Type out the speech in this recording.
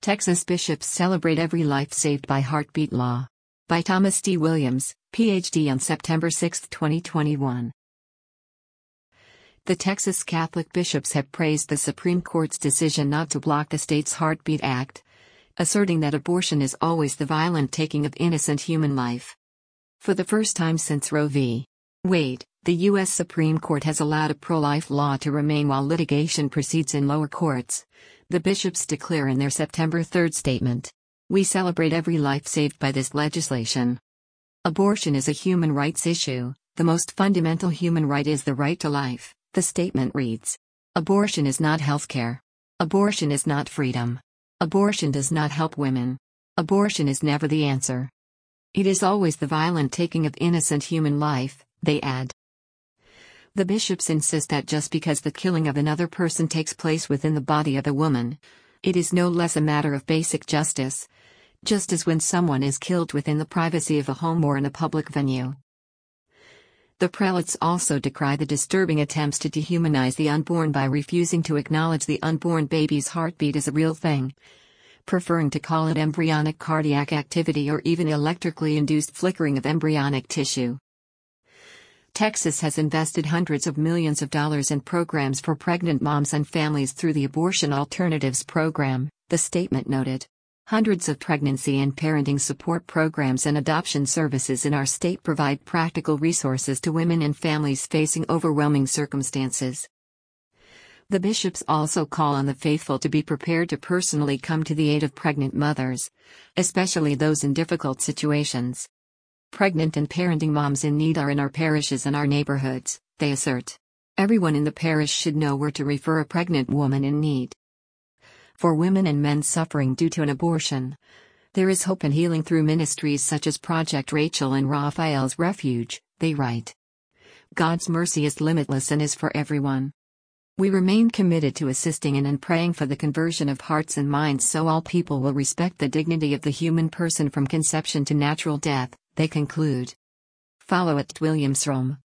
Texas bishops celebrate every life saved by Heartbeat Law. By Thomas D. Williams, Ph.D. on September 6, 2021. The Texas Catholic bishops have praised the Supreme Court's decision not to block the state's Heartbeat Act, asserting that abortion is always the violent taking of innocent human life. For the first time since Roe v. Wade, the U.S. Supreme Court has allowed a pro-life law to remain while litigation proceeds in lower courts, the bishops declare in their September 3 statement. We celebrate every life saved by this legislation. Abortion is a human rights issue. The most fundamental human right is the right to life, the statement reads. Abortion is not healthcare. Abortion is not freedom. Abortion does not help women. Abortion is never the answer. It is always the violent taking of innocent human life, they add. The bishops insist that just because the killing of another person takes place within the body of a woman, it is no less a matter of basic justice, just as when someone is killed within the privacy of a home or in a public venue. The prelates also decry the disturbing attempts to dehumanize the unborn by refusing to acknowledge the unborn baby's heartbeat as a real thing, preferring to call it embryonic cardiac activity or even electrically induced flickering of embryonic tissue. Texas has invested hundreds of millions of dollars in programs for pregnant moms and families through the Abortion Alternatives Program, the statement noted. Hundreds of pregnancy and parenting support programs and adoption services in our state provide practical resources to women and families facing overwhelming circumstances. The bishops also call on the faithful to be prepared to personally come to the aid of pregnant mothers, especially those in difficult situations. Pregnant and parenting moms in need are in our parishes and our neighborhoods, they assert. Everyone in the parish should know where to refer a pregnant woman in need. For women and men suffering due to an abortion, there is hope and healing through ministries such as Project Rachel and Raphael's Refuge, they write. God's mercy is limitless and is for everyone. We remain committed to assisting in and praying for the conversion of hearts and minds so all people will respect the dignity of the human person from conception to natural death, they conclude. Follow @WilliamsRome.